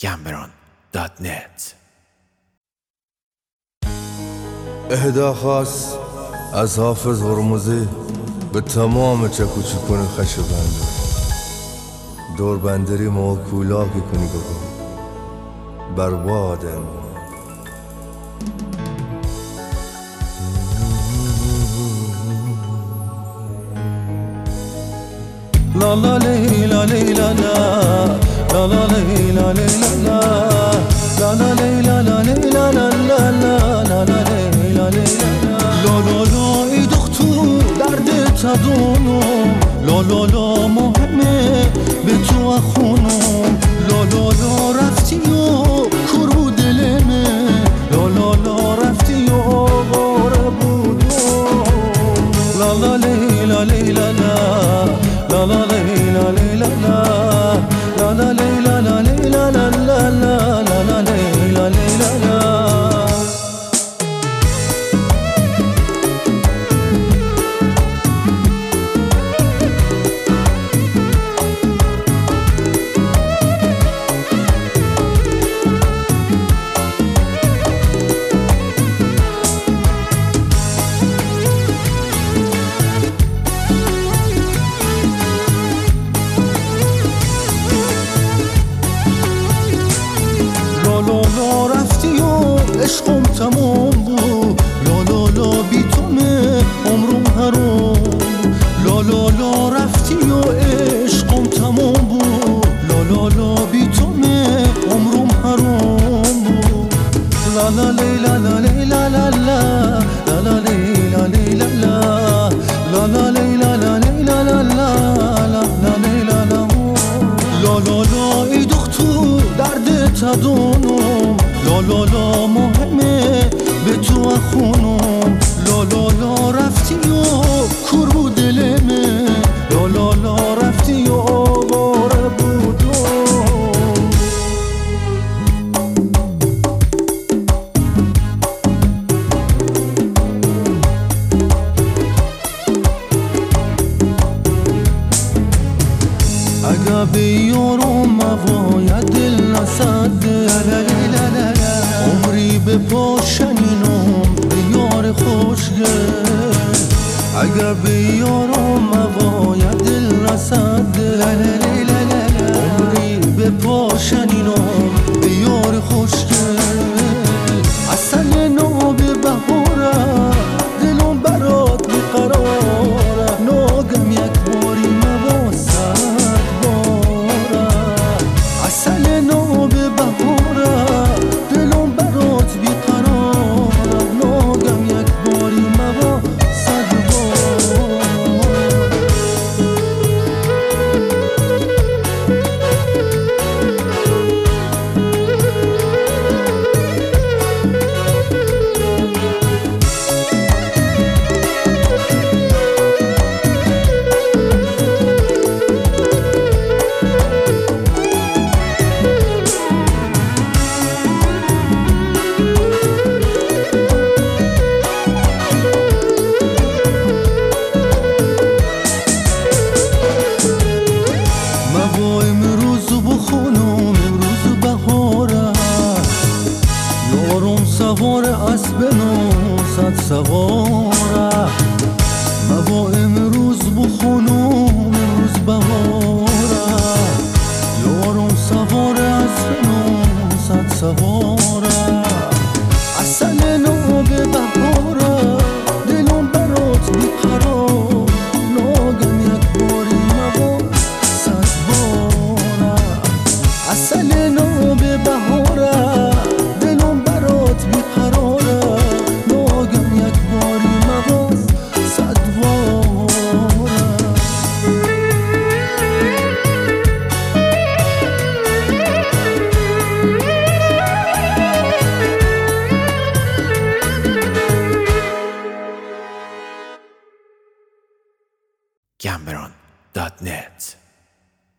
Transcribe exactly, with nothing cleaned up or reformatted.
گمبران دات نت. اهدا خاص از حافظ هرمزی به تمام چکو چکون خش بنده دور بندری ما کولاکی کنی بگو بربادم لا لا لی لا لی لا لا لا لا لی لا لی لا لا لا لا لی لا لا لی لا لا لا لا لا لا لی لا لی لا لا لا ای دختر درد تدونم لا لا لا مهمه به تو خونم لا لا لا رفتی و کور بود دلمه لا لا لا رفتی و آواره بودم لا لا لی لا لی لا لا لا لا لی لا لی لا لا لا لا لی لا لا لی لا لا لا لا لا لا لی لا لی لا لا لالا رفتی و عشقم تمام بود لالا لا بی تومه عمرم حرام لالا لا رفتی و عشقم تمام بود لالا لا بی تومه عمرم حرام بود لالا لی لالا لی لالا لا لالا لی لالا لی لالا لالا لی لالا لی لالا لا لی لالا لالا لا ای دختر درد تدونم لا لا لا مهمه به تو خونم لا لا لا رفتی و کور بود دلمه لا لا لا رفتی و آواره بودم اگه بیارم موای دل نسده عمری به پاشنینم به یار خوشگل اگه بیارم موای دل نسده عمری به پاشنینم به یار خوشگل اصل نو به بهاره دلم برات بیقراره ناگم یک باری مواسط باره اصل نو به بهاره دلم برات بیقراره ناگم یک باری مواسط باره سوار اسب نو صد سوار